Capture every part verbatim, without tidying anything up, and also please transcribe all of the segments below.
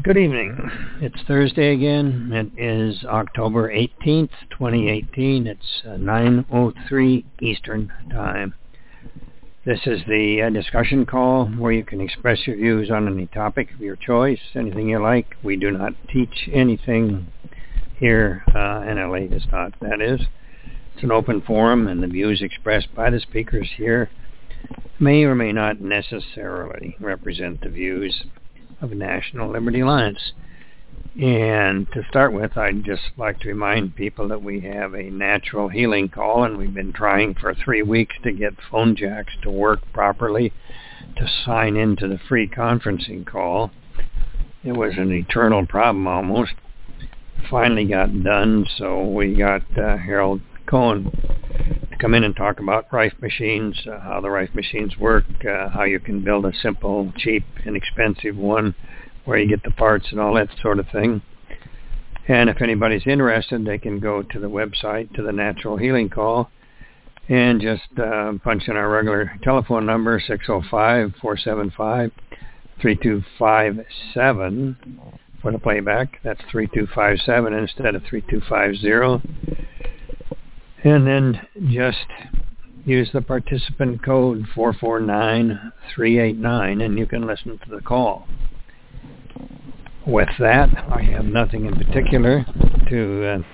Good evening. It's Thursday again. It is October eighteenth, twenty eighteen. It's uh, nine oh three Eastern Time. This is the uh, discussion call where you can express your views on any topic of your choice, anything you like. We do not teach anything here uh, in L A is not, that is. It's an open forum, and the views expressed by the speakers here may or may not necessarily represent the views of National Liberty Alliance. And to start with, I'd just like to remind people that we have a natural healing call, and we've been trying for three weeks to get phone jacks to work properly to sign into the free conferencing call. It was an eternal problem almost. Finally got done, so we got uh, Harold Cohen to come in and talk about Rife machines, uh, how the Rife machines work, uh, how you can build a simple, cheap, inexpensive one, where you get the parts and all that sort of thing. And if anybody's interested, they can go to the website, to the Natural Healing Call, and just uh, punch in our regular telephone number, six oh five, four seven five, three two five seven, for the playback. That's three two five seven instead of three two five zero. And then just use the participant code four four nine three eight nine, and you can listen to the call. With that, I have nothing in particular to uh,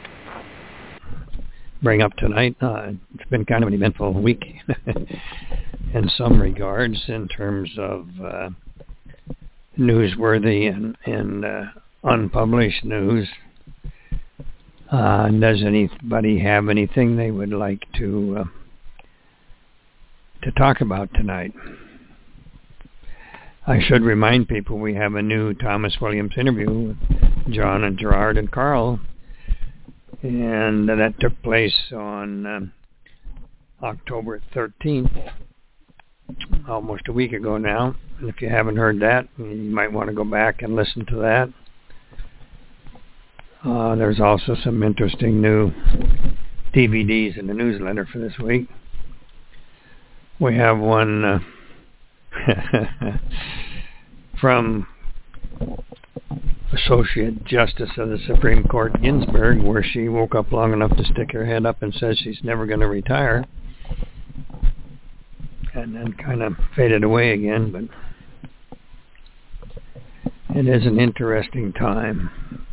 bring up tonight. Uh, it's been kind of an eventful week in some regards in terms of uh, newsworthy and, and uh, unpublished news. Uh, does anybody have anything they would like to uh, to talk about tonight? I should remind people we have a new Thomas Williams interview with John and Gerard and Carl, and that took place on um, October thirteenth, almost a week ago now. And if you haven't heard that, you might want to go back and listen to that. Uh, there's also some interesting new D V Ds in the newsletter for this week. We have one uh, from Associate Justice of the Supreme Court Ginsburg, where she woke up long enough to stick her head up and says she's never going to retire, and then kind of faded away again. But it is an interesting time.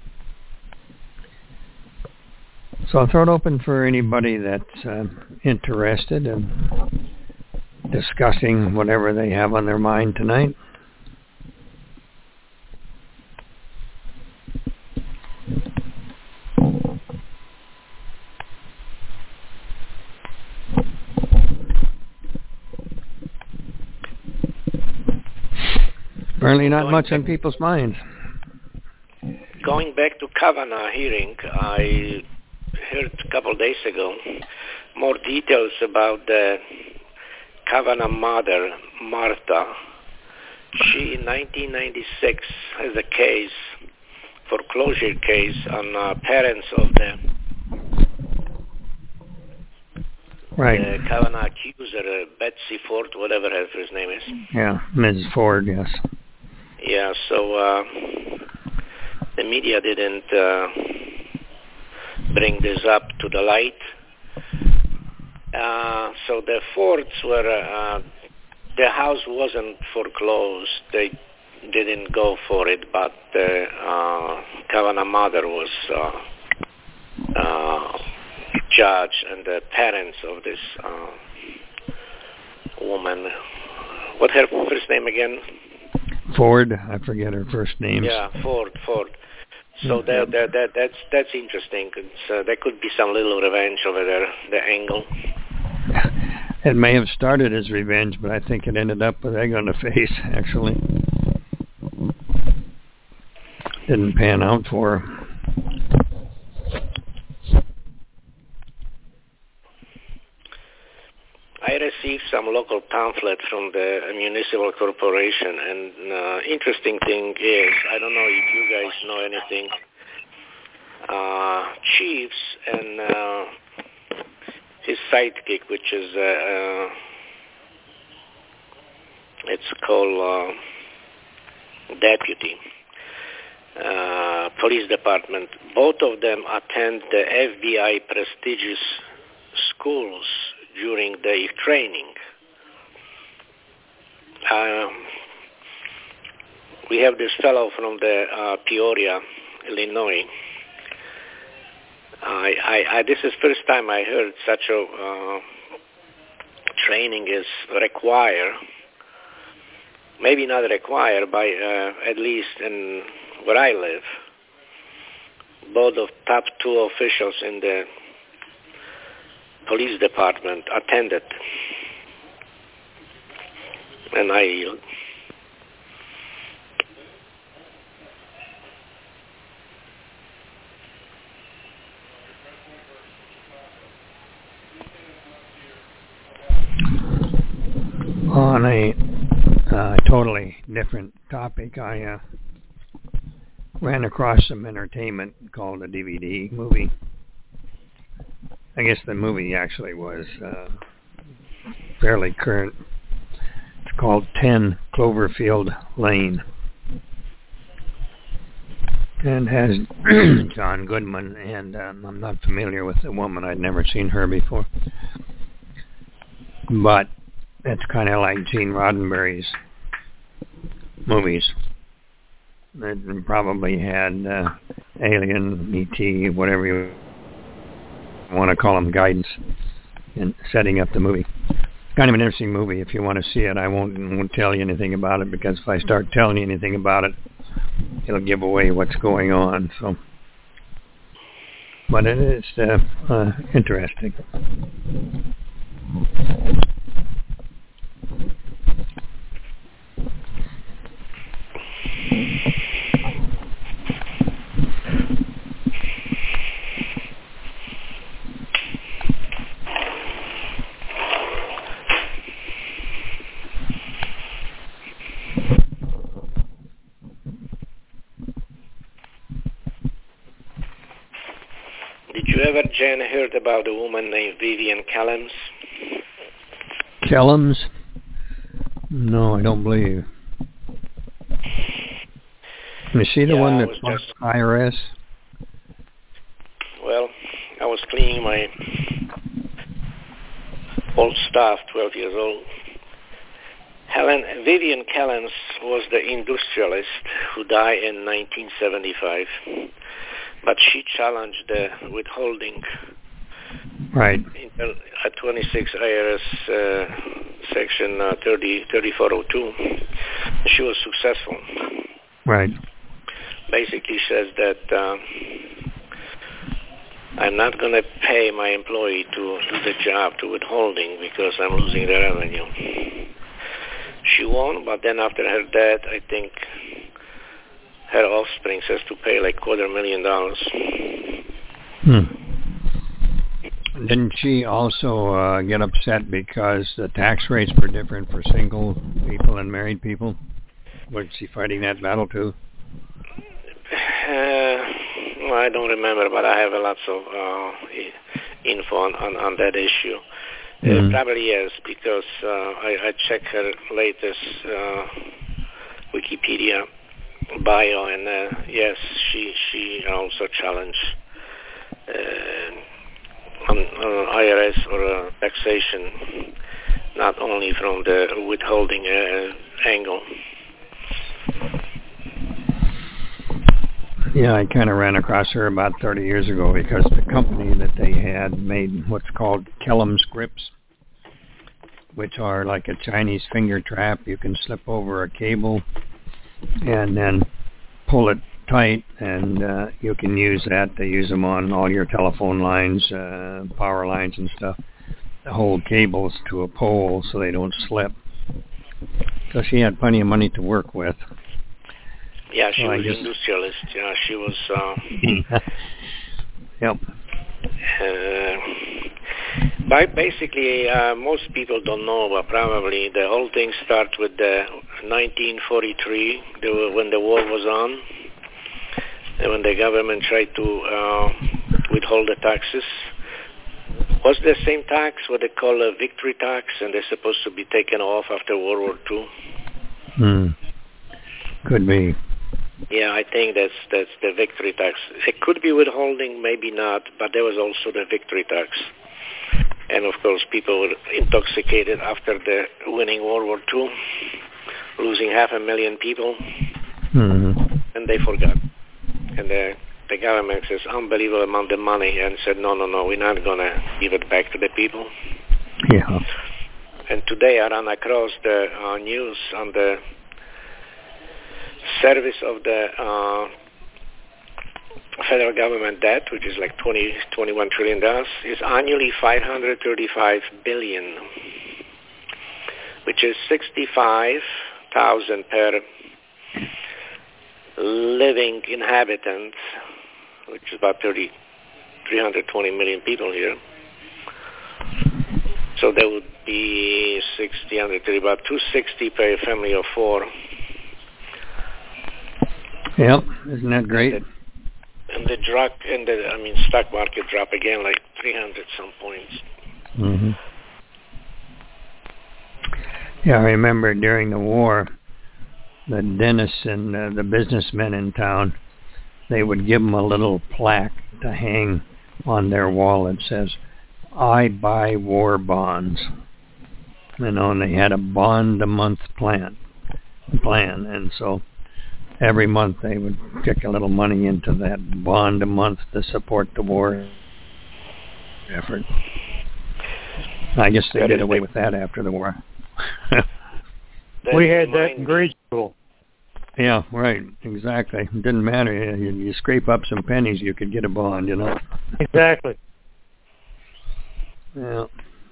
So I'll throw it open for anybody that's uh, interested in discussing whatever they have on their mind tonight. Apparently not much on people's minds. Going back to Kavanaugh hearing, I heard a couple of days ago more details about the Kavanaugh mother, Martha. She, in nineteen ninety-six, has a case, foreclosure case, on uh, parents of the, right. the Kavanaugh accuser, uh, Betsy Ford, whatever her first name is. Yeah, Missus Ford, yes. Yeah, so uh, the media didn't uh, bring this up to the light. Uh, so the Fords were, uh, the house wasn't foreclosed. They didn't go for it, but the uh, Kavanaugh mother was uh, uh, judge, and the parents of this uh, woman, what her first name again? Ford, I forget her first name. Yeah, Ford, Ford. So that, that that that's that's interesting. So there could be some little revenge over there, the angle. It may have started as revenge, but I think it ended up with egg on the face, actually. Didn't pan out for her. I received some local pamphlet from the municipal corporation, and uh, interesting thing is, I don't know if you guys know anything, uh, Chiefs and uh, his sidekick, which is, uh, uh, it's called uh, Deputy. police department. Both of them attend the F B I prestigious schools during their training. Um, we have this fellow from the uh, Peoria, Illinois. I, I, I, this is the first time I heard such a uh, training is required. Maybe not required, by uh, at least in where I live. Both of top two officials in the police department attended. And I yield. On a uh, totally different topic, I uh, ran across some entertainment called a D V D movie. I guess the movie actually was uh, fairly current. It's called ten Cloverfield Lane, and has John Goodman, and um, I'm not familiar with the woman. I'd never seen her before, but it's kind of like Gene Roddenberry's movies. It probably had uh, Alien, E T, whatever you want to call them, guidance in setting up the movie. Kind of an interesting movie. If you want to see it, I won't, won't tell you anything about it, because if I start telling you anything about it, it'll give away what's going on. So, but it is uh, uh, interesting. Did you ever, Jen, heard about a woman named Vivian Kellams? Kellams? No, I don't believe. Is she the yeah, one that was just, I R S? Well, I was cleaning my old stuff, twelve years old. Helen Vivian Kellams was the industrialist who died in nineteen seventy-five, but she challenged the withholding. Right. In uh, twenty-six I R S uh, section uh, thirty, thirty-four oh two. She was successful. Right. Basically says that uh, I'm not going to pay my employee to do the job to withholding because I'm losing the revenue. She won, but then after her death, I think her offspring has to pay like quarter million dollars. Hmm. Didn't she also uh, get upset because the tax rates were different for single people and married people? Was she fighting that battle too? Uh, well, I don't remember, but I have a lots of uh, info on, on, on that issue. Mm-hmm. Uh, probably yes, because uh, I, I checked her latest uh, Wikipedia bio, and uh, yes, she she also challenged uh, on, on I R S or uh, taxation, not only from the withholding uh, angle. Yeah, I kind of ran across her about thirty years ago because the company that they had made what's called Kellams grips, which are like a Chinese finger trap. You can slip over a cable and then pull it tight, and uh, you can use that. They use them on all your telephone lines, uh, power lines and stuff. They hold cables to a pole so they don't slip. So she had plenty of money to work with. Yeah, she well, was industrialist. Yeah, she was. Uh, yep. Uh, by basically, uh, most people don't know, but probably the whole thing starts with the nineteen forty-three, the, when the war was on, and when the government tried to uh, withhold the taxes. Was the same tax what they call a victory tax, and they're supposed to be taken off after World War Two? Hmm. Could be. Yeah, I think that's that's the victory tax. It could be withholding, maybe not, but there was also the victory tax. And, of course, people were intoxicated after the winning World War Two, losing half a million people, mm-hmm. and they forgot. And the, the government says unbelievable amount of money and said, no, no, no, we're not going to give it back to the people. Yeah. And today I ran across the uh, news on the service of the uh, federal government debt, which is like twenty, twenty-one trillion dollars, is annually five hundred thirty-five billion dollars, which is sixty-five thousand per living inhabitant, which is about thirty, three hundred twenty million people here. So that would be sixty, about two hundred sixty per family of four. Yep, isn't that great? And the, and the drug, and the, I mean, stock market drop again, like three hundred some points. Mm-hmm. Yeah, I remember during the war, the dentists and uh, the businessmen in town, they would give them a little plaque to hang on their wall that says, I buy war bonds. You know, and they had a bond-a-month plan, plan, and so every month they would kick a little money into that bond a month to support the war effort. I guess they that did away the, with that after the war. We had that in grade school. Yeah, right, exactly. It didn't matter. You, you scrape up some pennies, you could get a bond, you know. Exactly. Yeah.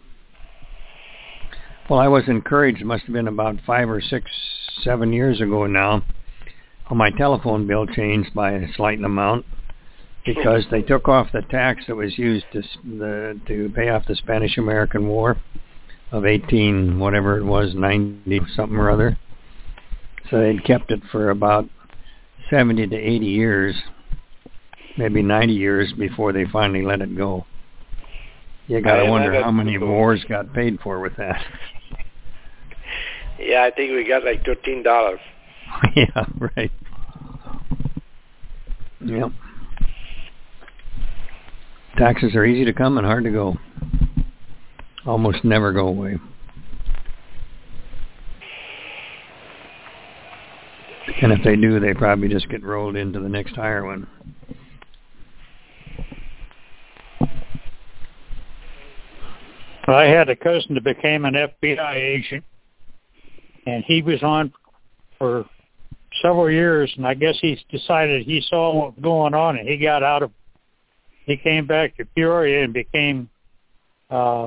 Well, I was encouraged, it must have been about five or six, seven years ago now, my telephone bill changed by a slight amount because they took off the tax that was used to the, to pay off the Spanish-American War of eighteen, whatever it was, ninety something or other. So they'd kept it for about seventy to eighty years, maybe ninety years before they finally let it go. You got to wonder how many cool. wars got paid for with that. Yeah, I think we got like thirteen dollars. Yeah, right. Yep. Taxes are easy to come and hard to go. Almost never go away. And if they do, they probably just get rolled into the next higher one. I had a cousin that became an F B I agent, and he was on for several years, and I guess he decided he saw what was going on, and he got out of, he came back to Peoria and became uh,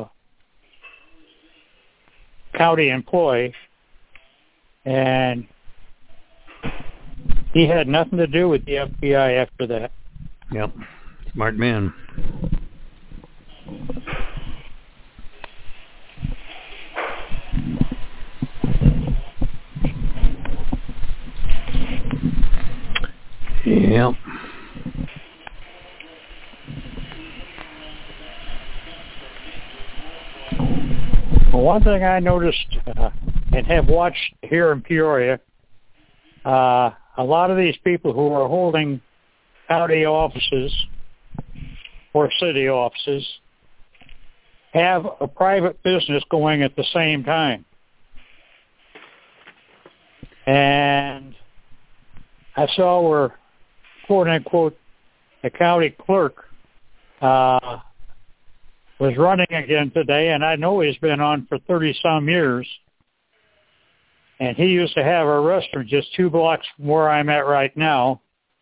county employee, and he had nothing to do with the F B I after that. Yep, smart man. Yep. Well, one thing I noticed uh, and have watched here in Peoria, uh, a lot of these people who are holding county offices or city offices have a private business going at the same time. And I saw where, quote unquote, the county clerk uh, was running again today, and I know he's been on for thirty-some years. And he used to have a restaurant just two blocks from where I'm at right now.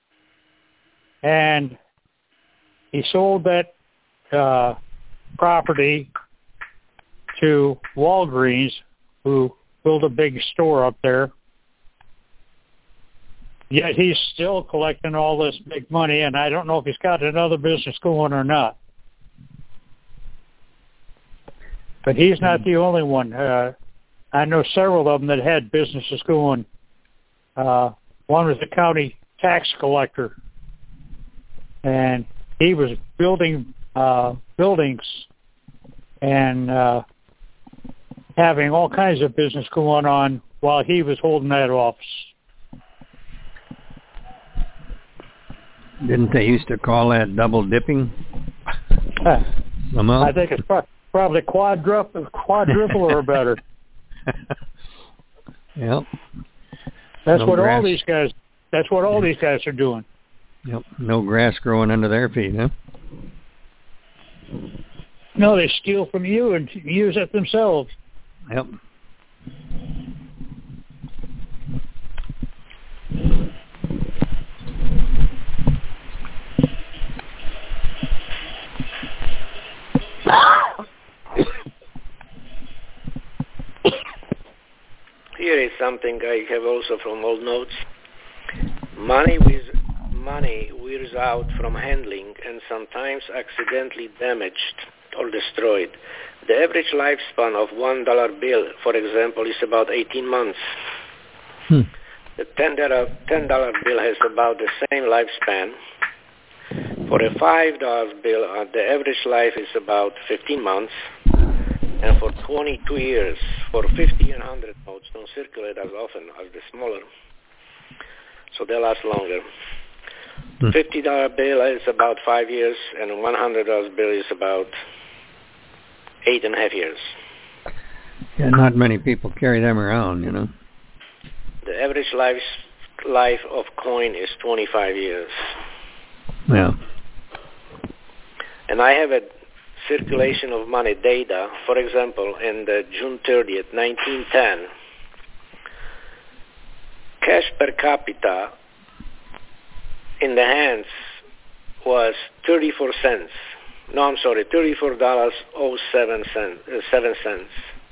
And he sold that uh, property to Walgreens, who built a big store up there. Yet he's still collecting all this big money, and I don't know if he's got another business going or not. But he's not the only one. Uh, I know several of them that had businesses going. Uh, one was the county tax collector, and he was building uh, buildings and uh, having all kinds of business going on while he was holding that office. Didn't they used to call that double dipping? I think it's pro- probably quadruple, quadruple or better. Yep. That's no what grass. all these guys. That's what all these guys are doing. Yep. No grass growing under their feet, huh? No, they steal from you and use it themselves. Yep. Here is something I have also from old notes. Money with money wears out from handling and sometimes accidentally damaged or destroyed. The average lifespan of one dollar bill, for example, is about eighteen months. Hmm. The ten dollar ten dollar bill has about the same lifespan. For a five dollar bill, uh, the average life is about fifteen months. And for twenty-two years, for fifty and one hundred notes, don't circulate as often as the smaller, so they last longer. Hmm. fifty dollar bill is about five years, and one hundred dollar bill is about eight and a half years. Yeah, not many people carry them around, you know. The average life life of coin is twenty-five years. Yeah. And I have a circulation of money data. For example, in the June thirtieth, nineteen ten, cash per capita in the hands was thirty-four cents. No, I'm sorry, thirty-four dollars oh seven cents. Uh, seven cents.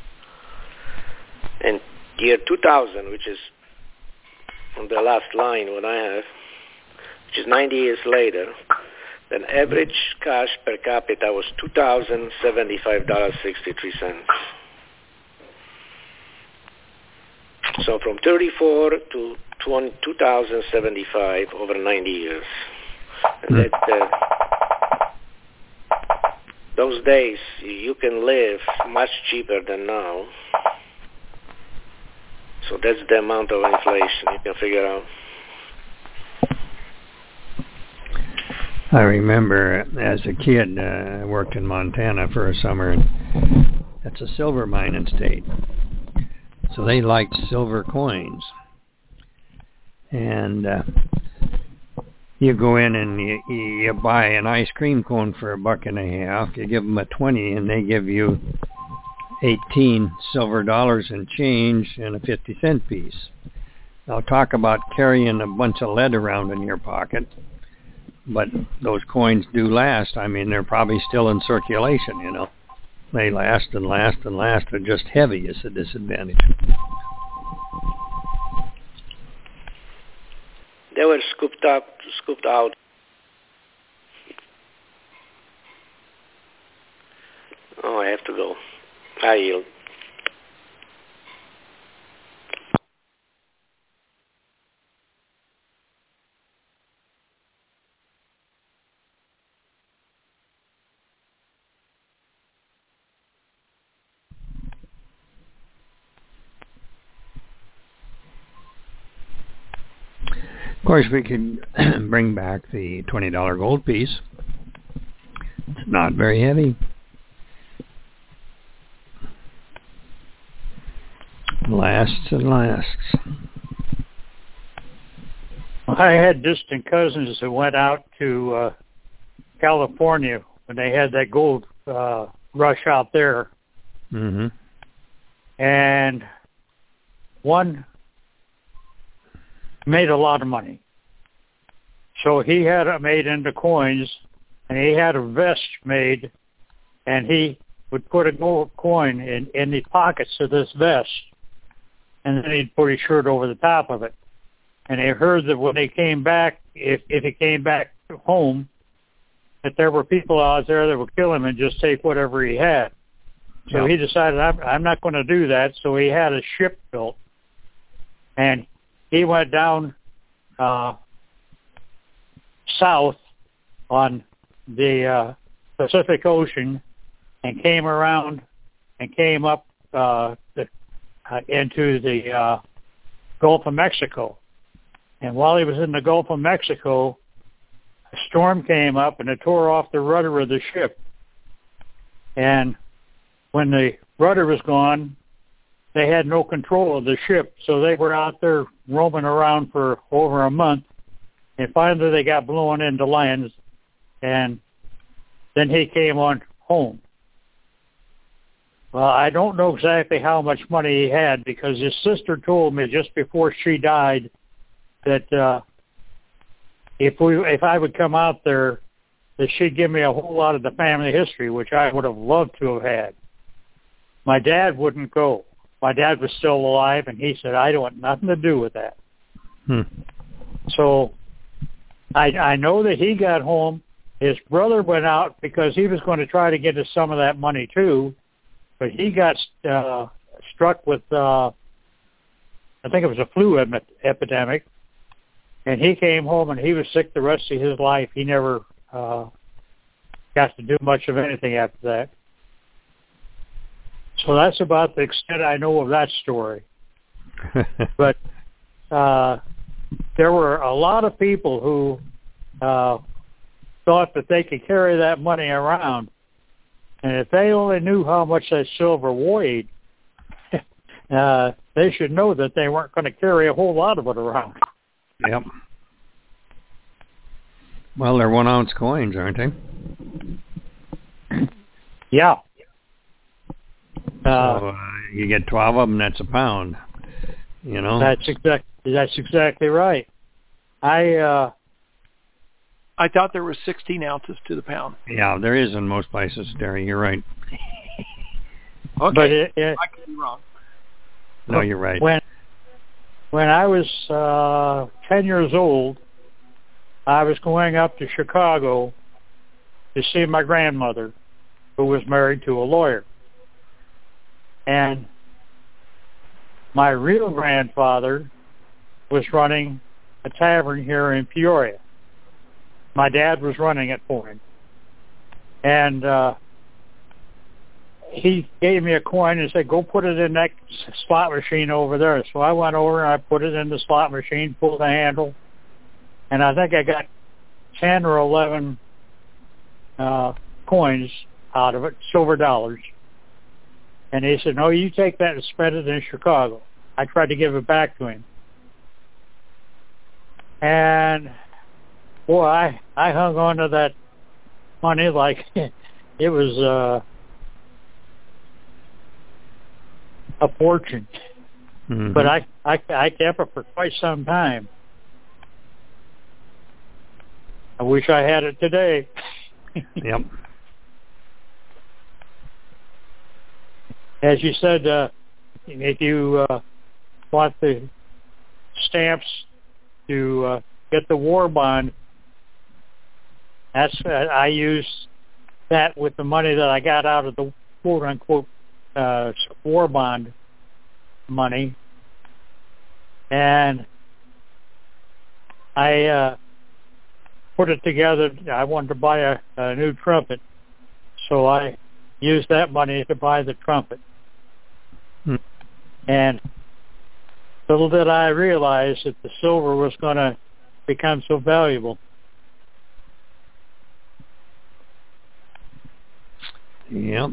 In year two thousand, which is on the last line what I have, which is ninety years later, then average cash per capita was two thousand seventy-five dollars and sixty-three cents. So from thirty-four to two thousand seventy-five over ninety years. And that, uh, those days, you can live much cheaper than now. So that's the amount of inflation you can figure out. I remember as a kid, uh, I worked in Montana for a summer, and that's a silver mining state. So they liked silver coins. And uh, you go in and you, you buy an ice cream cone for a buck and a half. You give them a twenty, and they give you eighteen silver dollars and change and a fifty cent piece. Now talk about carrying a bunch of lead around in your pocket. But those coins do last. I mean, they're probably still in circulation, you know. They last and last and last. They're just heavy is a disadvantage. They were scooped up, scooped out. Oh, I have to go. I yield. Of course, we could bring back the twenty dollar gold piece. It's not very heavy. Lasts and lasts. I had distant cousins that went out to uh, California when they had that gold uh, rush out there. Mm-hmm. And one made a lot of money. So he had it made into coins, and he had a vest made, and he would put a gold coin in, in the pockets of this vest, and then he'd put his shirt over the top of it. And they heard that when they came back, if, if he came back home, that there were people out there that would kill him and just take whatever he had. So yeah. he decided, I'm, I'm not going to do that, so he had a ship built, and he went down uh, south on the uh, Pacific Ocean and came around and came up uh, the, uh, into the uh, Gulf of Mexico. And while he was in the Gulf of Mexico, a storm came up and it tore off the rudder of the ship. And when the rudder was gone, they had no control of the ship, so they were out there roaming around for over a month, and finally they got blown into land, and then he came on home. Well, I don't know exactly how much money he had, because his sister told me just before she died that uh, if we if I would come out there, that she'd give me a whole lot of the family history, which I would have loved to have had. My dad wouldn't go. My dad was still alive, and he said, I don't want nothing to do with that. Hmm. So I, I know that he got home. His brother went out because he was going to try to get us some of that money, too. But he got uh, struck with, uh, I think it was a flu em- epidemic. And he came home, and he was sick the rest of his life. He never uh, got to do much of anything after that. So that's about the extent I know of that story. But uh, there were a lot of people who uh, thought that they could carry that money around. And if they only knew how much that silver weighed, uh, they should know that they weren't going to carry a whole lot of it around. Yep. Well, they're one-ounce coins, aren't they? Yeah. Uh, so uh, you get twelve of them, that's a pound. You know? That's exact. That's exactly right. I uh, I thought there was sixteen ounces to the pound. Yeah, there is in most places, Derry. You're right. Okay, but it, it, I could be wrong. No, you're right. When when I was uh, ten years old, I was going up to Chicago to see my grandmother, who was married to a lawyer. And my real grandfather was running a tavern here in Peoria. My dad was running it for him. And uh, he gave me a coin and said, go put it in that slot machine over there. So I went over and I put it in the slot machine, pulled the handle, and I think I got ten or eleven uh, coins out of it, silver dollars. And he said, no, you take that and spend it in Chicago. I tried to give it back to him. And, boy, I, I hung on to that money like it was uh, a fortune. Mm-hmm. But I, I, I kept it for quite some time. I wish I had it today. Yep. As you said, uh, if you uh, want the stamps to uh, get the war bond, that's uh, I used that with the money that I got out of the quote-unquote uh, war bond money, and I uh, put it together. I wanted to buy a, a new trumpet, so I used that money to buy the trumpet. Hmm. And little did I realize that the silver was going to become so valuable. Yep.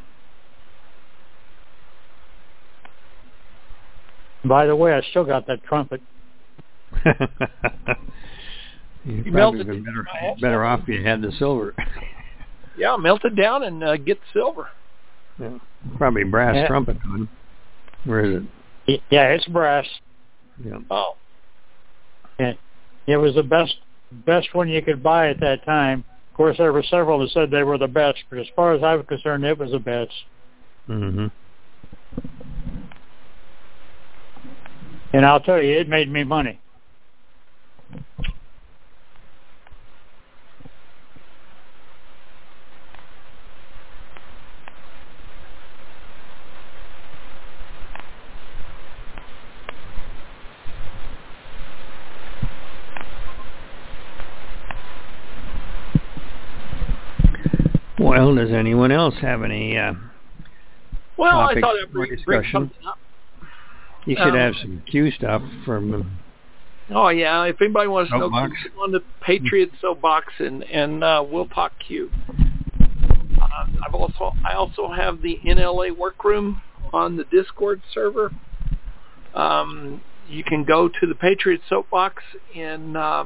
By the way, I still got that trumpet. You'd you probably melted been better, better off if you had the silver. Yeah, melt it down and uh, get the silver. Yeah. Probably brass yeah. trumpet one. Where is it? Yeah, it's brass. Yeah. Oh. And it was the best best one you could buy at that time. Of course, there were several that said they were the best, but as far as I was concerned, it was the best. Mm-hmm. And I'll tell you, it made me money. Well, does anyone else have any uh, well, I topics thought I'd for bring, bring discussion? something up. You should um, have some Q stuff from Oh yeah, if anybody wants to know, Soapbox. go on the Patriot Soapbox, and and uh, we'll talk Q. Uh, I've also I also have the N L A Workroom on the Discord server. Um, you can go to the Patriot Soapbox in uh,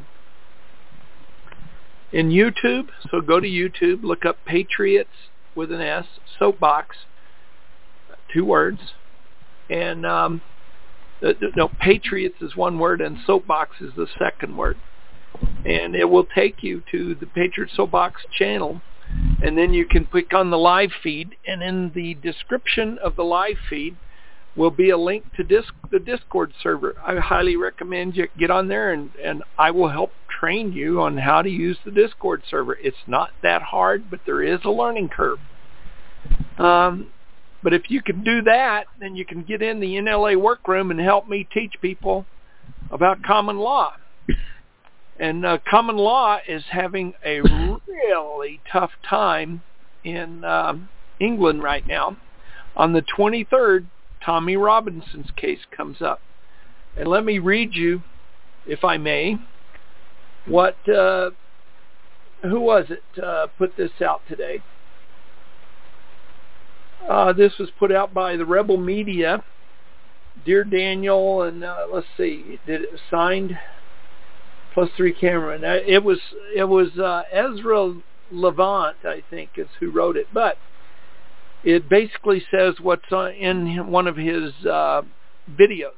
in YouTube. So go to YouTube, look up Patriots with an S Soapbox, two words, and um, no, Patriots is one word and Soapbox is the second word. And it will take you to the Patriot Soapbox channel, and then you can click on the live feed, and in the description of the live feed will be a link to disc, the Discord server. I highly recommend you get on there, and, and I will help train you on how to use the Discord server. It's not that hard, but there is a learning curve. Um, But if you can do that, then you can get in the N L A Workroom and help me teach people about common law. And uh, common law is having a really tough time in um, England right now. On the twenty-third, Tommy Robinson's case comes up. And let me read you, if I may, what, uh, who was it uh, put this out today? Uh, this was put out by the Rebel Media, Dear Daniel, and uh, let's see, did it signed plus three Cameron. Uh, it was it was uh, Ezra Levant, I think, is who wrote it, but it basically says what's on, in one of his uh, videos,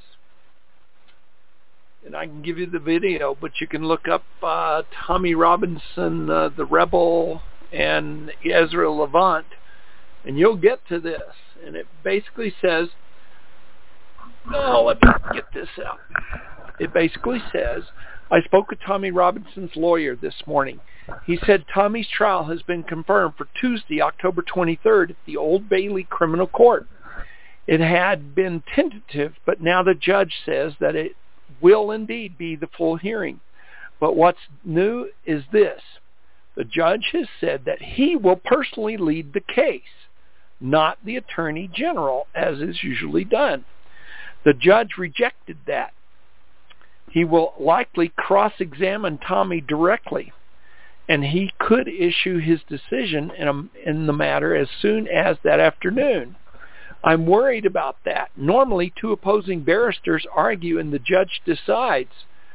and I can give you the video, but you can look up uh, Tommy Robinson, uh, the Rebel, and Ezra Levant. And you'll get to this. And it basically says, oh, let me get this out. It basically says, I spoke with Tommy Robinson's lawyer this morning. He said Tommy's trial has been confirmed for Tuesday, October twenty-third at the Old Bailey Criminal Court. It had been tentative, but now the judge says that it will indeed be the full hearing. But what's new is this. The judge has said that he will personally lead the case, not the Attorney General, as is usually done. The judge rejected that. He will likely cross-examine Tommy directly, and he could issue his decision in, a, in the matter as soon as that afternoon. I'm worried about that. Normally, two opposing barristers argue and the judge decides.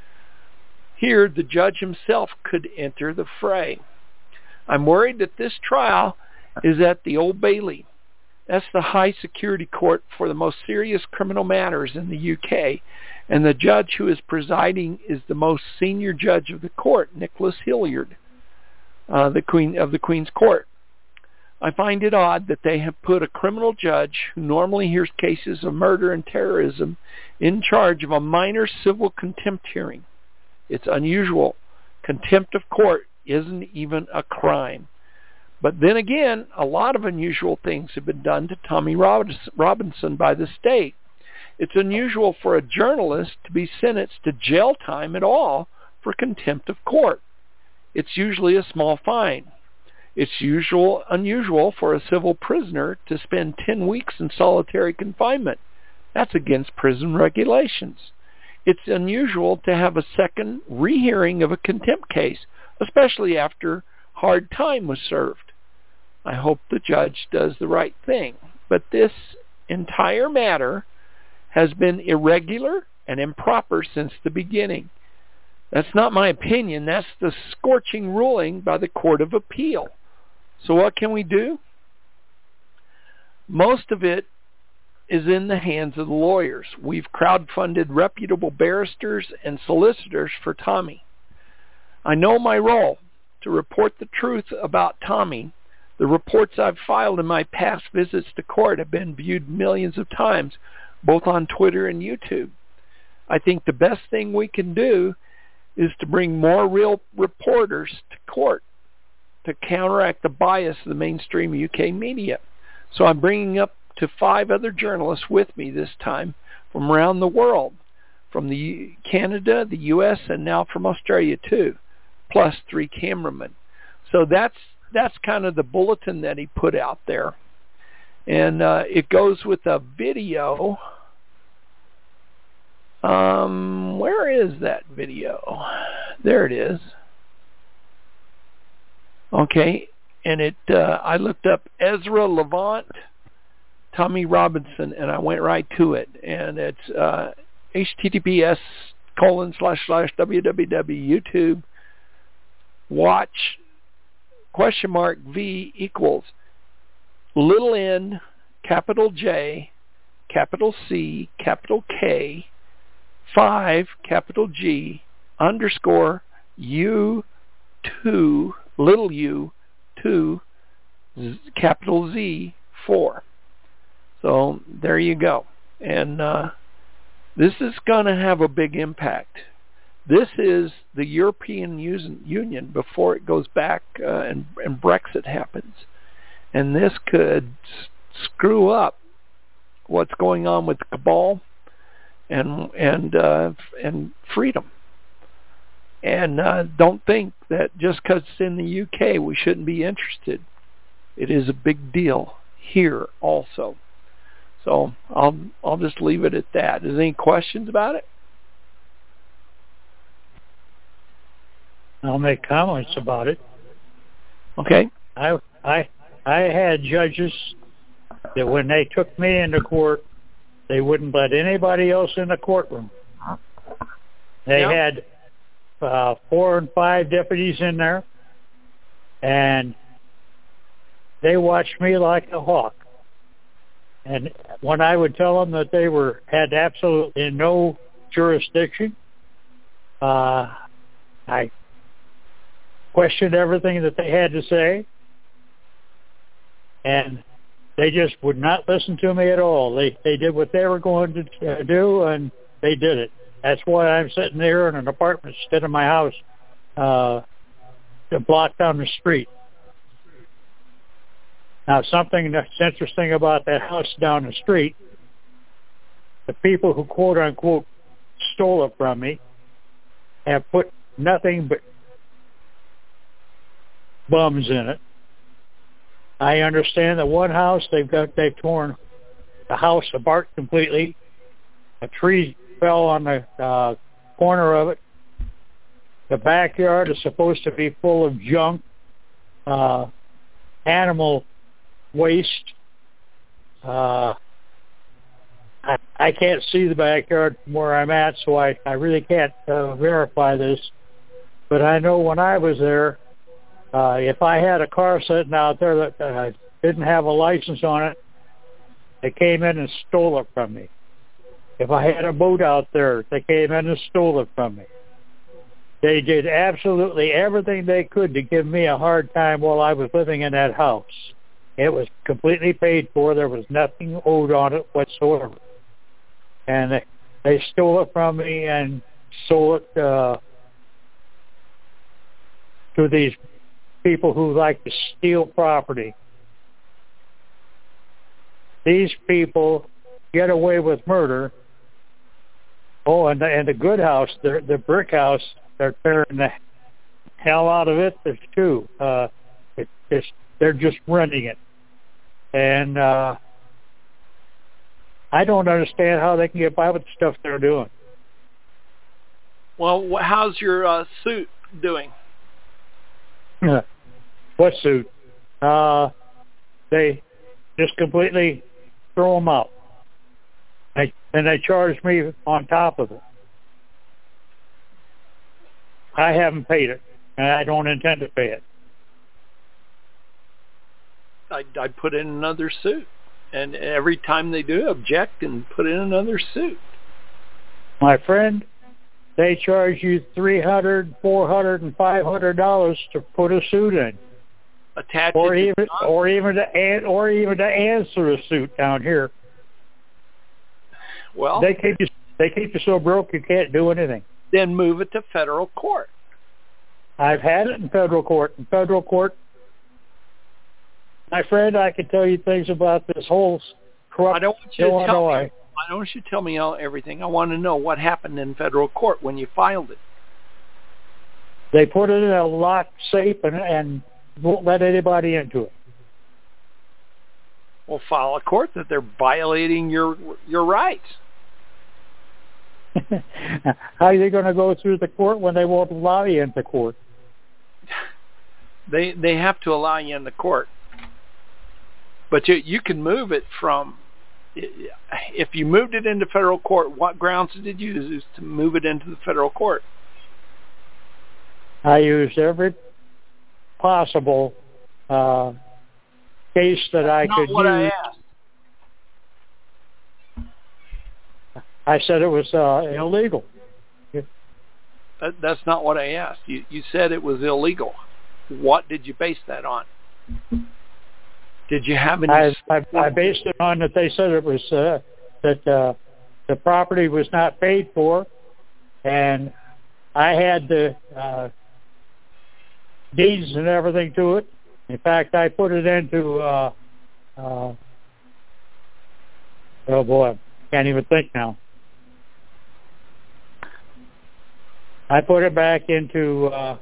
Here, the judge himself could enter the fray. I'm worried that this trial is at the Old Bailey. That's the high security court for the most serious criminal matters in the U K, and the judge who is presiding is the most senior judge of the court, Nicholas Hilliard, uh, the Queen of the Queen's Court. I find it odd that they have put a criminal judge who normally hears cases of murder and terrorism in charge of a minor civil contempt hearing. It's unusual. Contempt of court isn't even a crime. But then again, a lot of unusual things have been done to Tommy Robinson by the state. It's unusual for a journalist to be sentenced to jail time at all for contempt of court. It's usually a small fine. It's usual, unusual for a civil prisoner to spend ten weeks in solitary confinement. That's against prison regulations. It's unusual to have a second rehearing of a contempt case, especially after hard time was served. I hope the judge does the right thing. But this entire matter has been irregular and improper since the beginning. That's not my opinion. That's the scorching ruling by the Court of Appeal. So what can we do? Most of it is in the hands of the lawyers. We've crowdfunded reputable barristers and solicitors for Tommy. I know my role to report the truth about Tommy. The reports I've filed in my past visits to court have been viewed millions of times, both on Twitter and YouTube. I think the best thing we can do is to bring more real reporters to court to counteract the bias of the mainstream U K media. So I'm bringing up to five other journalists with me this time from around the world, from the Canada, the U S, and now from Australia too, plus three cameramen. So that's that's kind of the bulletin that he put out there. And uh, it goes with a video Um, where is that video? There it is. Okay, and it. Uh, I looked up Ezra Levant, Tommy Robinson, and I went right to it. And it's uh, https colon slash slash www YouTube watch question mark v equals little n capital J capital C capital K five capital G underscore U two little u two z, capital Z four. So there you go. And uh, this is going to have a big impact. This is the European Union before it goes back uh, and, and Brexit happens. And this could s- screw up what's going on with the cabal and and uh, and freedom. And uh, don't think that just because it's in the U K we shouldn't be interested. It is a big deal here also. So I'll I'll just leave it at that. Is there any questions about it? I'll make comments about it. Okay. I I I had judges that when they took me into court, they wouldn't let anybody else in the courtroom. They Yep. had uh, four and five deputies in there, and they watched me like a hawk. And when I would tell them that they were had absolutely no jurisdiction, uh, I questioned everything that they had to say, and they just would not listen to me at all. They they did what they were going to uh, do, and they did it. That's why I'm sitting there in an apartment instead of my house, uh, a block down the street. Now, something that's interesting about that house down the street, the people who quote-unquote stole it from me have put nothing but bums in it. I understand that one house, they've got they've torn the house apart completely. A tree fell on the uh, corner of it. The backyard is supposed to be full of junk, uh, animal waste. Uh, I, I can't see the backyard from where I'm at, so I, I really can't uh, verify this. But I know when I was there, uh, if I had a car sitting out there that uh, didn't have a license on it, they came in and stole it from me. If I had a boat out there, they came in and stole it from me. They did absolutely everything they could to give me a hard time while I was living in that house. It was completely paid for. There was nothing owed on it whatsoever. And they, they stole it from me and sold it uh, to these people who like to steal property. These people get away with murder. Oh, and the, and the good house, the, the brick house, they're tearing the hell out of it. There's two. Uh, it, it's, they're just renting it. And uh, I don't understand how they can get by with the stuff they're doing. Well, how's your uh, suit doing? What suit? Uh, they just completely throw them out. They, and they charge me on top of it. I haven't paid it, and I don't intend to pay it. I I put in another suit, and every time they do, object and put in another suit. My friend, they charge you three hundred, four hundred, and five hundred dollars to put a suit in, Attach or it even, to or even to an, or even to answer a suit down here. Well, They keep you, they keep you so broke you can't do anything. then move it to federal court. I've had it in federal court. In federal court, my friend, I can tell you things about this whole corrupt I don't want you to tell Illinois. me. I don't want you to tell me all, everything. I want to know what happened in federal court when you filed it. They put it in a locked safe and, and won't let anybody into it. Well, file a court that they're violating your your rights. How are you going to go through the court when they won't allow you into court? They they have to allow you in the court, but you you can move it from. If you moved it into federal court, what grounds did you use to move it into the federal court? I used every possible uh, case that That's I not could what use. I asked. I said it was uh, illegal. That, that's not what I asked. You you said it was illegal. What did you base that on? Did you have any? I, I, I based it on that they said it was uh, that uh, the property was not paid for, and I had the uh, deeds and everything to it. In fact, I put it into. Uh, uh, oh boy, can't even think now. I put it back into uh,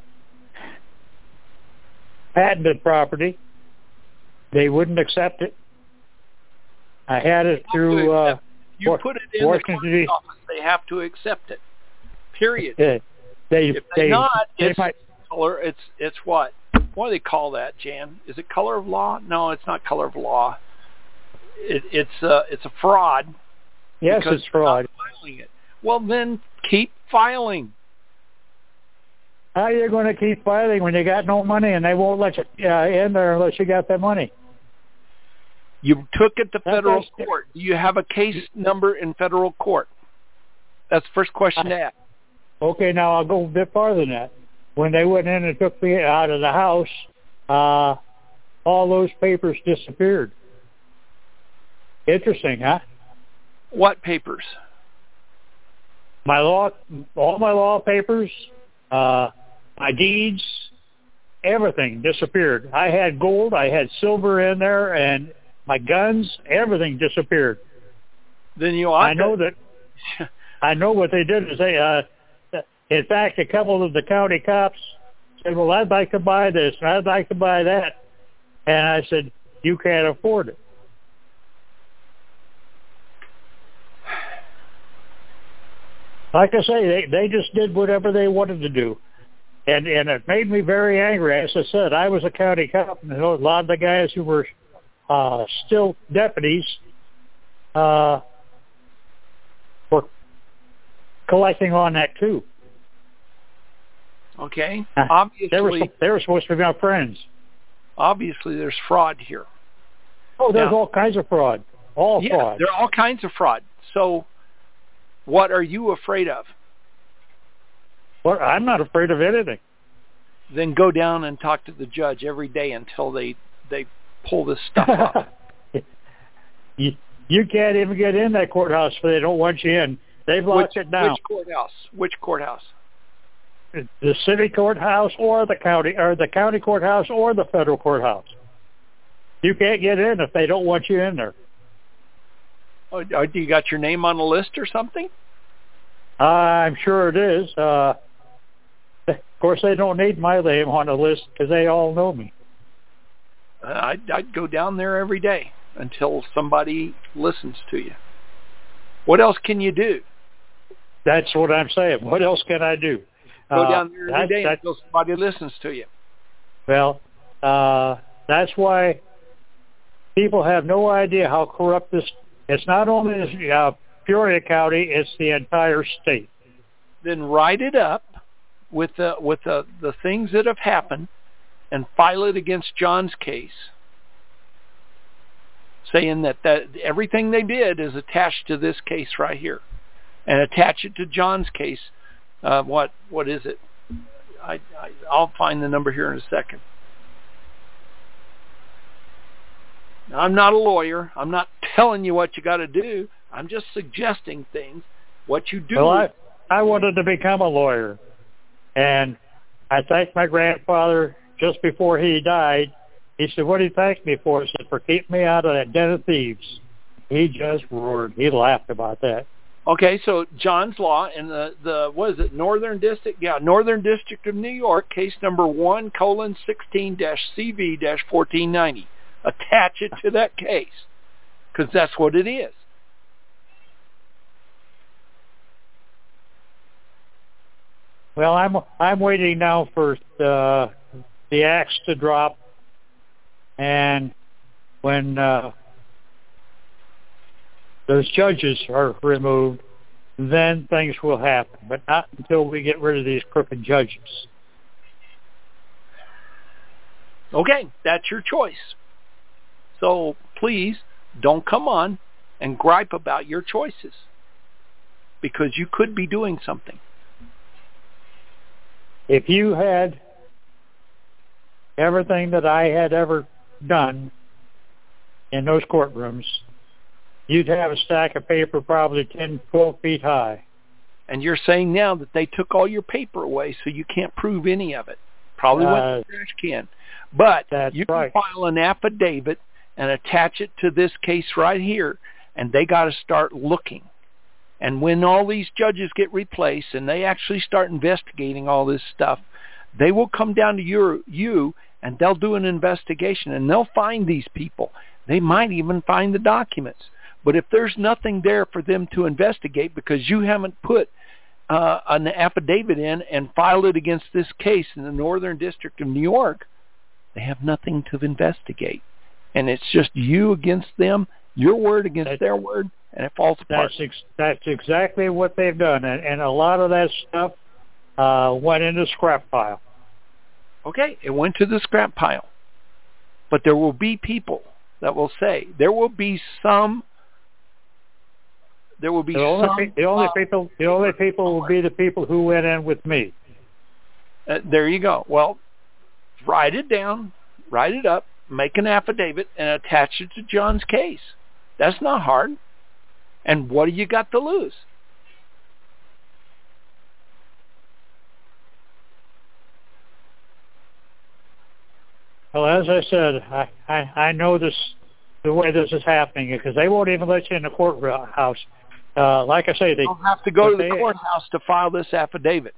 patented property. They wouldn't accept it. I had it through. Uh, you put it in Washington, the court office. They have to accept it. Period. They, they, if they not, they it's might, color. It's it's what? What do they call that, Jan? Is it color of law? No, it's not color of law. It, it's uh, it's a fraud. Yes, it's fraud. Filing it. Well, then keep filing. How are you going to keep filing when you got no money and they won't let you uh, in there unless you got that money? You took it to federal That's court. Do you have a case number in federal court? That's the first question to ask. Okay, now I'll go a bit farther than that. When they went in and took me out of the house, uh, all those papers disappeared. Interesting, huh? What papers? My law, all my law papers, uh, my deeds, everything disappeared. I had gold, I had silver in there, and my guns, everything disappeared. Then you ought I know to... that. I know what they did is they, uh, in fact, a couple of the county cops said, well, I'd like to buy this, and I'd like to buy that. And I said, you can't afford it. Like I say, they, they just did whatever they wanted to do. And and it made me very angry. As I said, I was a county cop, and a lot of the guys who were uh, still deputies uh, were collecting on that too. Okay. Uh, obviously, they were, they were supposed to be my friends. Obviously, there's fraud here. Oh, there's now, all kinds of fraud. All yeah, fraud. there are all kinds of fraud. So, what are you afraid of? Well, I'm not afraid of anything. Then go down and talk to the judge every day until they they pull this stuff up. you, you can't even get in that courthouse if they don't want you in. They've locked which, it down. Which courthouse? Which courthouse? The city courthouse or the county, or the county courthouse or the federal courthouse. You can't get in if they don't want you in there. Oh, do you got your name on a list or something? I'm sure it is. Uh, of course, they don't need my name on the list because they all know me. Uh, I'd, I'd go down there every day until somebody listens to you. What else can you do? That's what I'm saying. What else can I do? Go uh, down there every day that, until somebody listens to you. Well, uh, that's why people have no idea how corrupt this. It's not only uh, Peoria County; it's the entire state. Then write it up with the with the, the things that have happened, and file it against John's case, saying that, that everything they did is attached to this case right here, and attach it to John's case. Uh, what what is it? I, I I'll find the number here in a second. Now, I'm not a lawyer. I'm not telling you what you got to do. I'm just suggesting things. What you do. Well, I, I wanted to become a lawyer, and I thanked my grandfather just before he died. He said, "What did he thank me for?" He said, "For keeping me out of that den of thieves." He just roared. He laughed about that. Okay, so John's Law in the, the what is it, Northern District? Yeah, Northern District of New York, case number one colon sixteen dash C V dash fourteen ninety. Attach it to that case, because that's what it is. well, I'm I'm waiting now for the the axe to drop, and when uh, those judges are removed, then things will happen. But not until we get rid of these crooked judges. Okay, that's your choice. So please don't come on and gripe about your choices, because you could be doing something. If you had everything that I had ever done in those courtrooms, you'd have a stack of paper probably ten, twelve feet high. And you're saying now that they took all your paper away, so you can't prove any of it. Probably went Uh, in the trash can. But that's you can right. file an affidavit and attach it to this case right here, and they got to start looking. And when all these judges get replaced and they actually start investigating all this stuff, they will come down to your, you and they'll do an investigation, and they'll find these people. They might even find the documents. But if there's nothing there for them to investigate because you haven't put uh, an affidavit in and filed it against this case in the Northern District of New York, they have nothing to investigate. And it's just you against them, your word against That's, their word, and it falls apart. That's, ex- that's exactly what they've done. And, and a lot of that stuff uh, went in the scrap pile. Okay, it went to the scrap pile. But there will be people that will say, there will be some, there will be The only, some, pe- the only uh, people, the only people will be the people who went in with me. Uh, there you go. Well, write it down, write it up, make an affidavit, and attach it to John's case. That's not hard. And what do you got to lose? Well, as I said, I, I, I know this the way this is happening because they won't even let you in the courthouse. Uh, like I say, they You don't have to go to the they, courthouse to file this affidavit.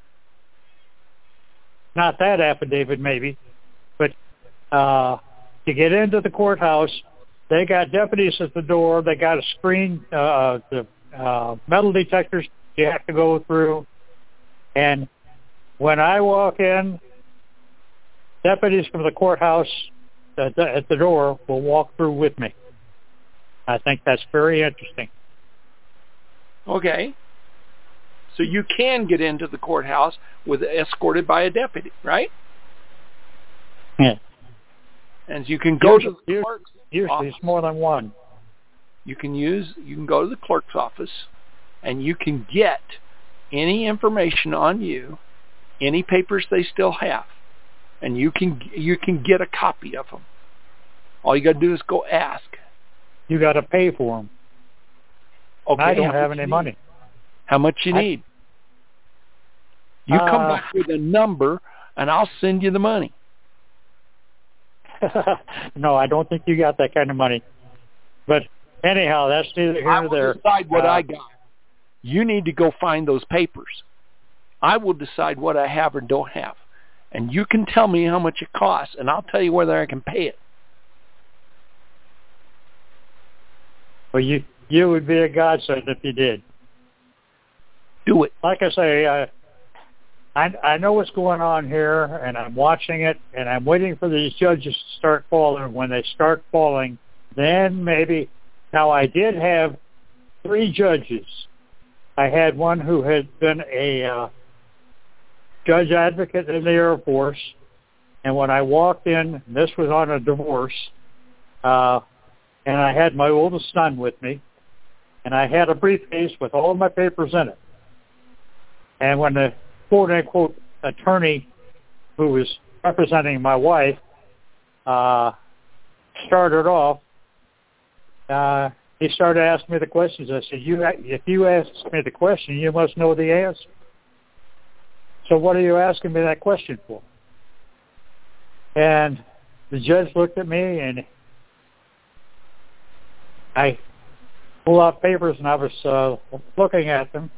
Not that affidavit, maybe, but uh, to get into the courthouse, they got deputies at the door. They got a screen, uh, the uh, metal detectors you have to go through. And when I walk in, deputies from the courthouse at the, at the door will walk through with me. I think that's very interesting. Okay. So you can get into the courthouse with escorted by a deputy, right? Yeah. And you can go Usually, to the clerk's usually office. it's more than one. You can use you can go to the clerk's office and you can get any information on you, any papers they still have, and you can you can get a copy of them. All you got to do is go ask. You got to pay for them. Okay, I don't how have much any you money. need? How much you I- need? You come Uh, back with a number, and I'll send you the money. No, I don't think you got that kind of money. But anyhow, that's neither here I nor will there. decide what Uh, I got. You need to go find those papers. I will decide what I have or don't have. And you can tell me how much it costs, and I'll tell you whether I can pay it. Well, you you would be a godsend if you did. Do it. Like I say, I, I I know what's going on here, and I'm watching it, and I'm waiting for these judges to start falling. When they start falling, then maybe. Now, I did have three judges. I had one who had been a uh, judge advocate in the Air Force, and when I walked in, this was on a divorce, uh, and I had my oldest son with me, and I had a briefcase with all of my papers in it. And when the quote-unquote attorney who was representing my wife uh, started off, uh, he started asking me the questions. I said, "You, if you ask me the question, you must know the answer. So what are you asking me that question for?" And the judge looked at me, and I pulled out papers, and I was uh, looking at them.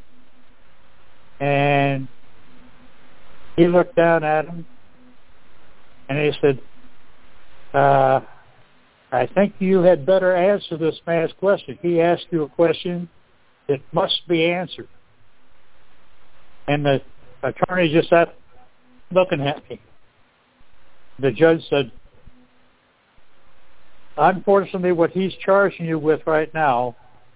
And he looked down at him, and he said, uh, I think you had better answer this man's question. He asked you a question that must be answered. And the attorney just sat looking at me. The judge said, unfortunately, what he's charging you with right now,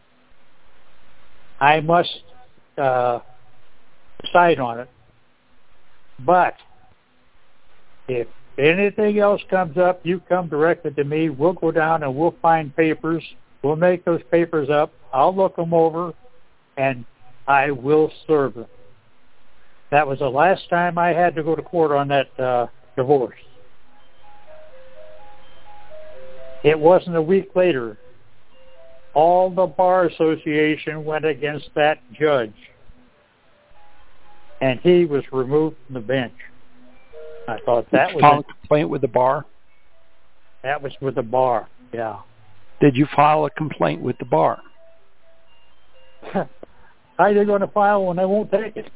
I must uh, decide on it. But if anything else comes up, you come directly to me. We'll go down and we'll find papers. We'll make those papers up. I'll look them over, and I will serve them. That was the last time I had to go to court on that uh, divorce. It wasn't a week later. All the Bar Association went against that judge, and he was removed from the bench. I thought that Did you was file it. a complaint with the bar? That was with the bar, yeah. Did you file a complaint with the bar? How are they going to file when they won't take it?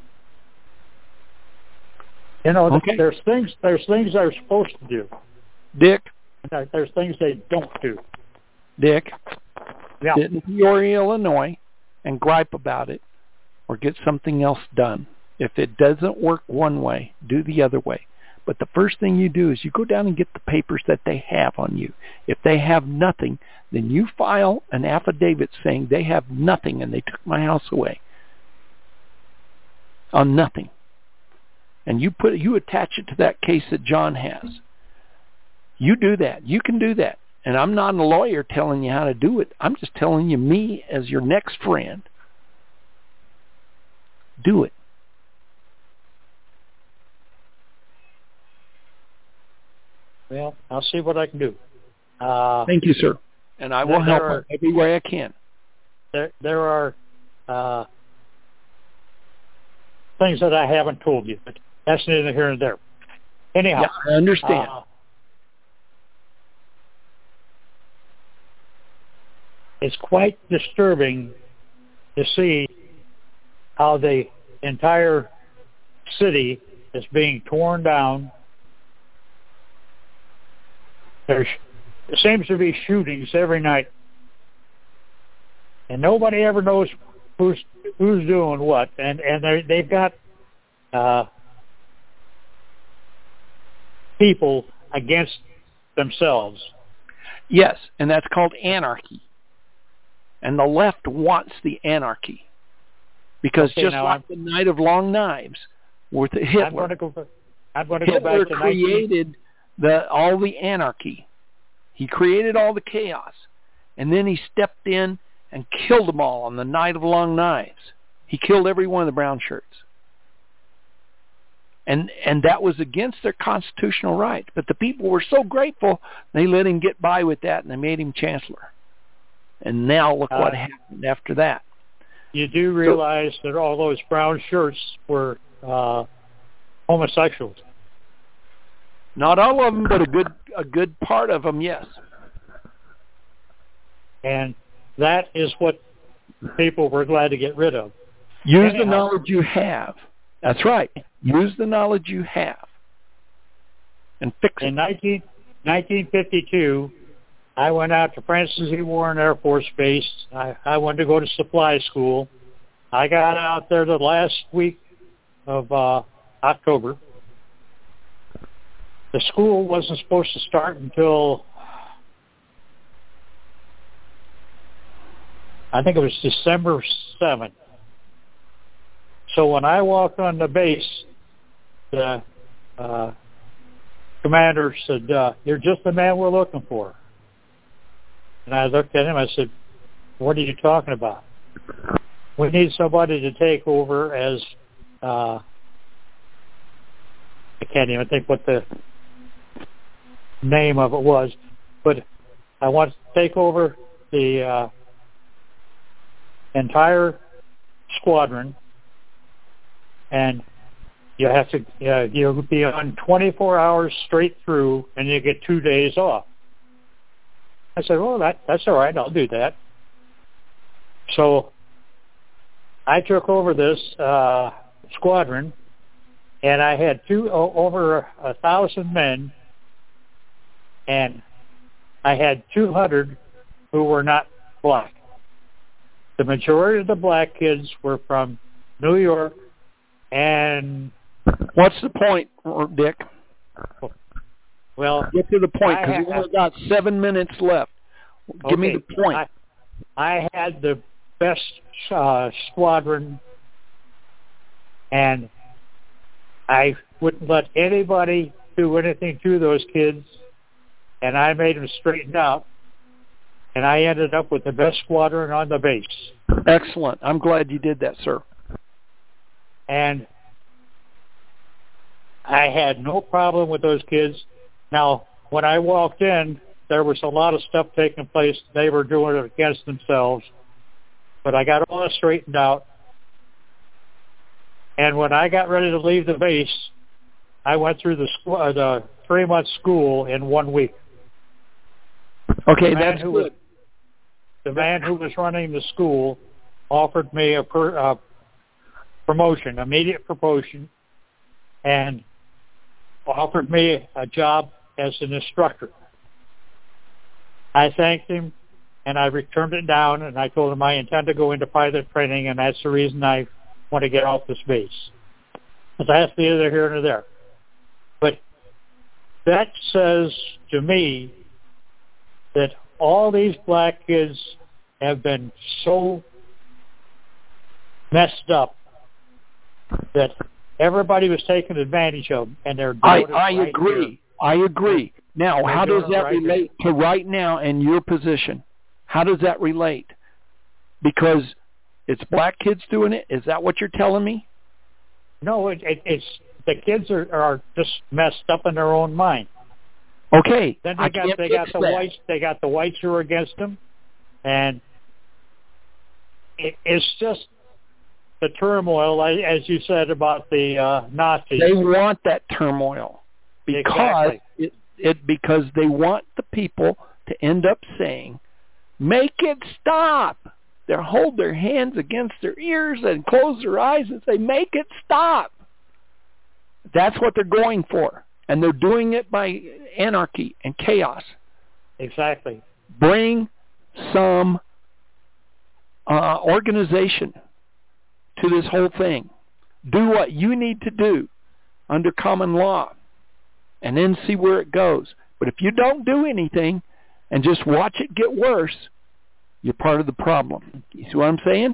You know, Okay. there's things there's things they're supposed to do. Dick, and there's things they don't do. Dick, Yeah. sit in Peoria, Illinois, and gripe about it, or get something else done. If it doesn't work one way, do the other way. But the first thing you do is you go down and get the papers that they have on you. If they have nothing, then you file an affidavit saying they have nothing and they took my house away on nothing. And you put you attach it to that case that John has. You do that. You can do that. And I'm not a lawyer telling you how to do it. I'm just telling you, me as your next friend, do it. Well, I'll see what I can do. Uh, Thank you, sir. And I will there help are- in every way I can. there, there are uh, things that I haven't told you, but that's neither here nor there. Anyhow, Yeah, I understand. Uh, it's quite disturbing to see how the entire city is being torn down. There's, there seems to be shootings every night, and nobody ever knows who's who's doing what. And and they they've got uh, people against themselves. Yes, and that's called anarchy. And the left wants the anarchy. Because Okay, just now like I'm- the Night of Long Knives with Hitler, I'm going to go. I'm going to go Hitler back to nineteen created the all the anarchy. He created all the chaos. And then he stepped in and killed them all on the Night of Long Knives. He killed every one of the brown shirts. And and that was against their constitutional right. But the people were so grateful, they let him get by with that, and they made him chancellor. And now look what Uh, happened after that. You do realize that all those brown shirts were uh, homosexuals. Not all of them, but a good a good part of them, yes. And that is what people were glad to get rid of. Use the Anyhow. knowledge you have. That's right. Use the knowledge you have. And fix it. In nineteen, nineteen fifty-two, I went out to Francis E. Warren Air Force Base. I, I wanted to go to supply school. I got out there the last week of uh, October. The school wasn't supposed to start until, I think it was December seventh. So when I walked on the base, the uh, commander said, uh, "You're just the man we're looking for." And I looked at him. I said, "What are you talking about?" "We need somebody to take over as uh, I can't even think what the name of it was, but I want to take over the uh, entire squadron, and you have to uh, you'll be on twenty-four hours straight through, and you get two days off." I said, "Well, that that's all right. I'll do that." So I took over this uh, squadron, and I had two o- over a thousand men, and I had two hundred who were not black. The majority of the black kids were from New York and What's the point, Dick? Well, get to the point because we've only got seven minutes left. Give okay, me the point. I, I had the best uh, squadron, and I wouldn't let anybody do anything to those kids, and I made them straighten out, and I ended up with the best squadron on the base. Excellent. I'm glad you did that, sir. And I had no problem with those kids. Now, when I walked in, there was a lot of stuff taking place. They were doing it against themselves. But I got all straightened out. And when I got ready to leave the base, I went through the, school, uh, the three-month school in one week. Okay, that's good. Was, the man who was running the school offered me a per, uh, promotion, immediate promotion, and offered me a job as an instructor. I thanked him, and I returned it down, and I told him I intend to go into pilot training, and that's the reason I want to get off this base. But that's neither here nor there. But that says to me that all these black kids have been so messed up that everybody was taking advantage of them, and they're doing I, it I right agree. here. I agree. Now, They're how does that right relate here. to right now in your position? How does that relate? Because it's black kids doing it? Is that what you're telling me? No, it, it, it's the kids are, are just messed up in their own mind. Okay, Then they I got can't they fix got the that. whites they got the whites who are against them, and it, it's just the turmoil, as you said about the uh, Nazis. They want that turmoil because Exactly. it, it because they want the people to end up saying, "Make it stop." They hold their hands against their ears and close their eyes and say, "Make it stop." That's what they're going for, and they're doing it by anarchy and chaos. Exactly. Bring some uh, organization to this whole thing. Do what you need to do under common law, and then see where it goes. But if you don't do anything and just watch it get worse, you're part of the problem. You see what I'm saying?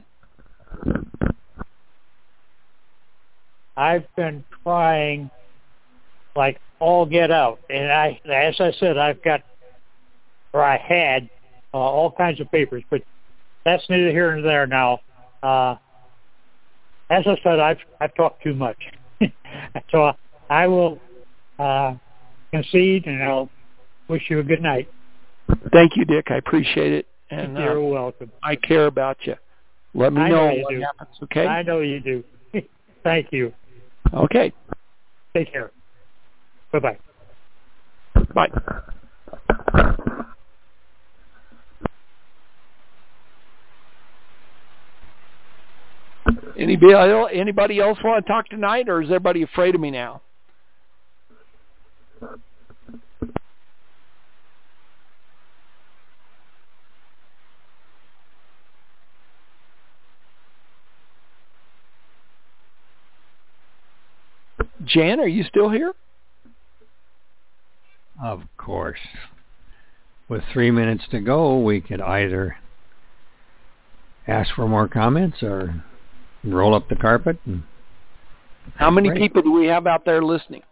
I've been trying like all get out, and I, as I said, I've got, or I had, uh, all kinds of papers, but that's neither here nor there now. Uh, as I said, I've I've talked too much, so I will uh, concede, and I'll wish you a good night. Thank you, Dick. I appreciate it, and You're uh, welcome. I care about you. Let me I know, know you what do. happens. Okay. I know you do. Thank you. Okay. Take care. Bye-bye. Bye. Anybody else, anybody else want to talk tonight, or is everybody afraid of me now? Jan, are you still here? Of course. With three minutes to go, we could either ask for more comments or roll up the carpet. And How many break. people do we have out there listening?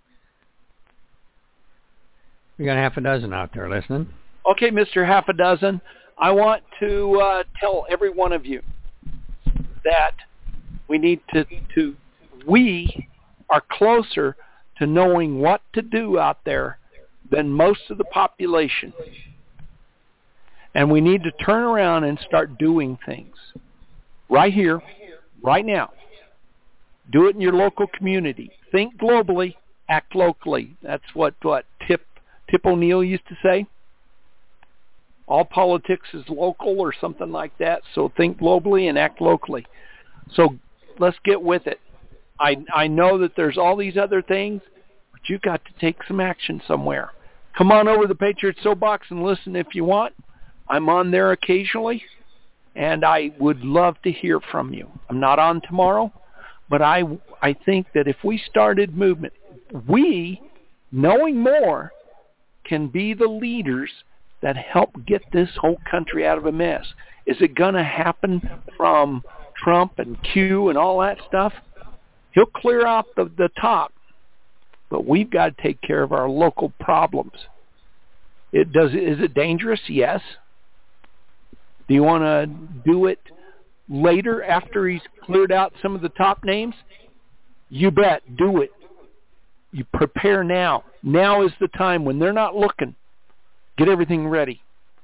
We got half a dozen out there listening. Okay, Mister Half a Dozen, I want to uh, tell every one of you that we need to, to, we are closer to knowing what to do out there than most of the population. And we need to turn around and start doing things. Right here, right now. Do it in your local community. Think globally, act locally. That's what, what Tip, Tip O'Neill used to say. All politics is local or something like that. So think globally and act locally. So let's get with it. I, I know that there's all these other things, but you got to take some action somewhere. Come on over to the Patriot Soapbox and listen if you want. I'm on there occasionally, and I would love to hear from you. I'm not on tomorrow. But I, I think that if we started movement, we, knowing more, can be the leaders that help get this whole country out of a mess. Is it going to happen from Trump and Q and all that stuff? He'll clear out the, the top, but we've got to take care of our local problems. It does. Is it dangerous? Yes. Do you want to do it later after he's cleared out some of the top names? You bet. Do it. You prepare now. Now is the time when they're not looking. Get everything ready.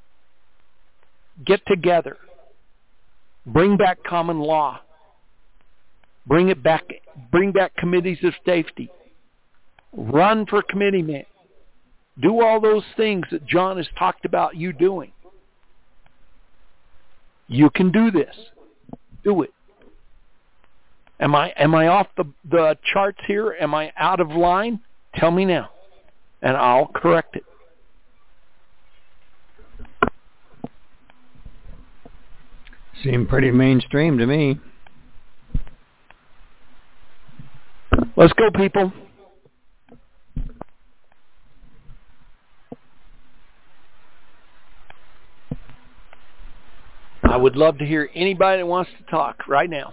Get together. Bring back common law. Bring it back. Bring back committees of safety. Run for committee man. Do all those things that John has talked about you doing. You can do this. Do it. Am I am I off the, the charts here? Am I out of line? Tell me now, and I'll correct it. Seemed pretty mainstream to me. Let's go, people. I would love to hear anybody that wants to talk right now.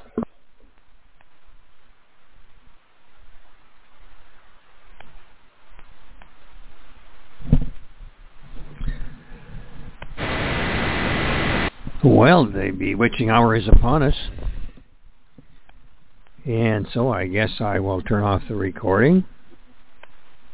Well, the bewitching hour is upon us. And so I guess I will turn off the recording.